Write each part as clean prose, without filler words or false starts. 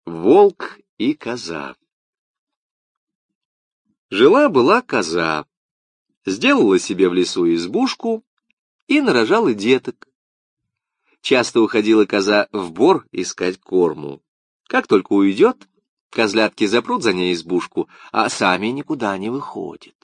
Волк и коза. Жила-была коза, сделала себе в лесу избушку и нарожала деток. Часто уходила коза в бор искать корму. Как только уйдет, козлятки запрут за ней избушку, а сами никуда не выходят.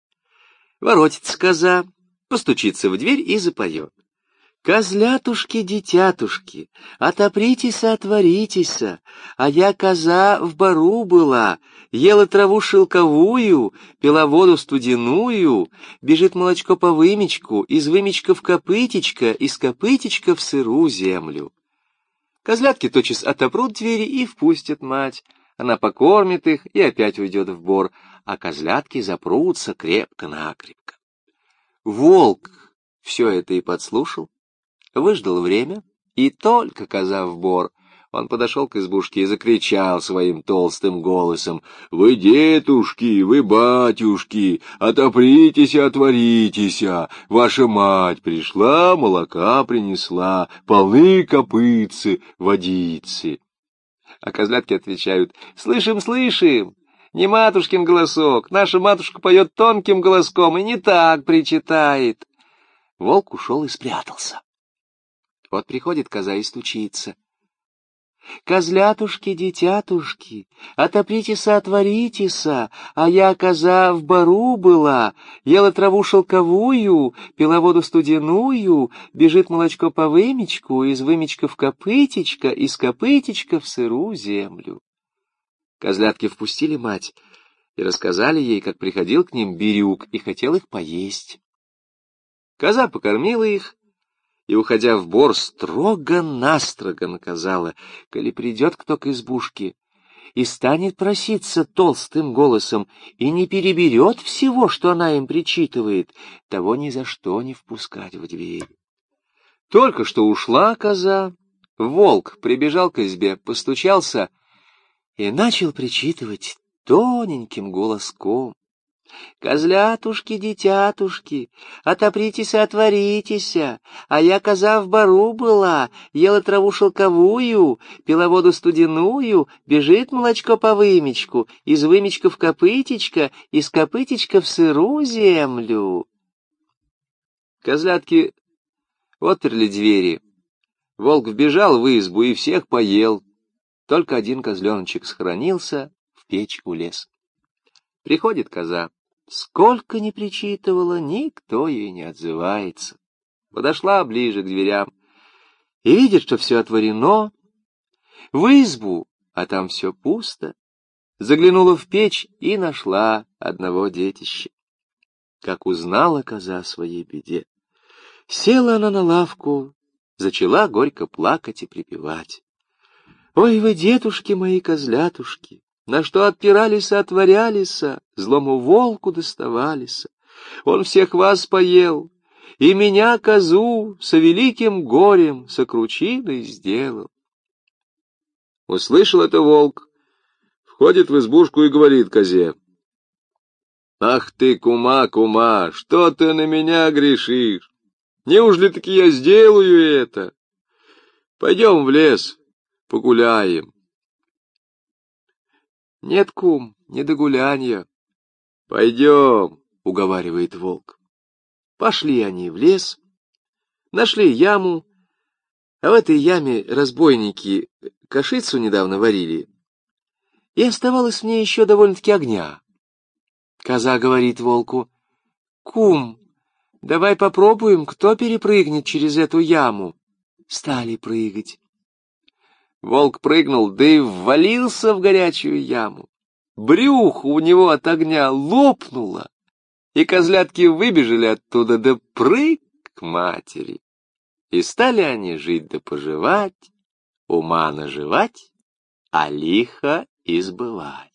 Воротится коза, постучится в дверь и запоет. «Козлятушки, детятушки, отопритесь-а, отворитесь-а, а я коза в бору была, ела траву шелковую, пила воду студеную, бежит молочко по вымечку, из вымечка в копытечко, из копытечка в сыру землю». Козлятки тотчас отопрут двери и впустят мать. Она покормит их и опять уйдет в бор, а козлятки запрутся крепко-накрепко. Волк все это и подслушал, выждал время, и только коза в бор, он подошел к избушке и закричал своим толстым голосом: «Вы, детушки, вы, батюшки, отопритесь и отворитесь, ваша мать пришла, молока принесла, полны копытцы водицы». А козлятки отвечают: «Слышим, слышим, не матушкин голосок, наша матушка поет тонким голоском и не так причитает». Волк ушел и спрятался. Вот приходит коза и стучится: «Козлятушки, детятушки, отопритесь-а, отворитесь-а, а я коза в бору была, ела траву шелковую, пила воду студеную, бежит молочко по вымечку, из вымечка в копытечко, из копытечка в сыру землю». Козлятки впустили мать и рассказали ей, как приходил к ним бирюк и хотел их поесть. Коза покормила их и, уходя в бор, строго-настрого наказала: коли придет кто к избушке и станет проситься толстым голосом и не переберет всего, что она им причитывает, того ни за что не впускать в дверь. Только что ушла коза, волк прибежал к избе, постучался и начал причитывать тоненьким голоском: «Козлятушки, детятушки, отопритесь и отворитесь, а я коза в бору была, ела траву шелковую, пила воду студеную, бежит молочко по вымечку, из вымечка в копытечко, из копытечка в сыру землю». Козлятки отперли двери. Волк вбежал в избу и всех поел. Только один козленочек схоронился, в печь улез. Приходит коза. Сколько ни причитывала, никто ей не отзывается. Подошла ближе к дверям и видит, что все отворено. В избу, а там все пусто. Заглянула в печь и нашла одного детища. Как узнала коза о своей беде, села она на лавку, зачала горько плакать и припевать: «Ой вы, детушки мои, козлятушки, на что отпирались, отворялись, злому волку доставались. Он всех вас поел, и меня, козу, со великим горем, со кручиной сделал». Услышал это волк, входит в избушку и говорит козе: «Ах ты, кума, кума, что ты на меня грешишь? Неужели таки я сделаю это? Пойдем в лес, погуляем». «Нет, кум, не до гулянья». «Пойдем», — уговаривает волк. Пошли они в лес, нашли яму, а в этой яме разбойники кашицу недавно варили, и оставалось мне еще довольно-таки огня. Коза говорит волку: «Кум, давай попробуем, кто перепрыгнет через эту яму». Стали прыгать. Волк прыгнул, да и ввалился в горячую яму. Брюхо у него от огня лопнуло, и козлятки выбежали оттуда, да прыг к матери. И стали они жить да поживать, ума наживать, а лихо избывать.